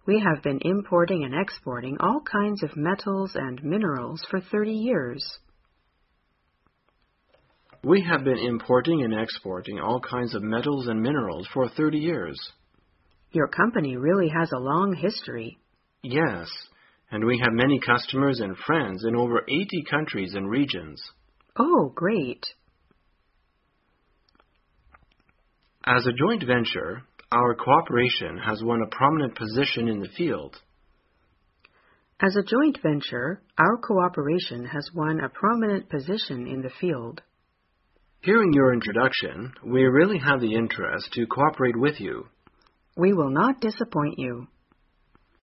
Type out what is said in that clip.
We have been importing and exporting all kinds of metals and minerals for 30 years. We have been importing and exporting all kinds of metals and minerals for 30 years. Your company really has a long history. Yes, and we have many customers and friends in over 80 countries and regions. Oh, great. As a joint venture, our cooperation has won a prominent position in the field. As a joint venture, our cooperation has won a prominent position in the field. Hearing your introduction, we really have the interest to cooperate with you. We will not disappoint you.